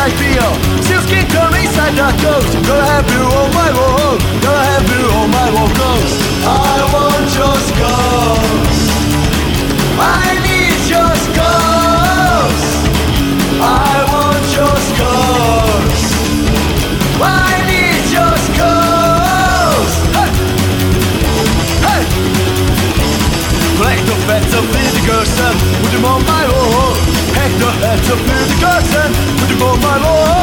I feel. Sealskin come inside the ghost. Gonna have you on my wall. Gonna have you on my wall ghost. I want your scars. I need your scars. I want your scars. I need your scars. Hey! Hey! Break the fence of the person. Put him on my wall. Hang the heads of the person. Put him on my wall.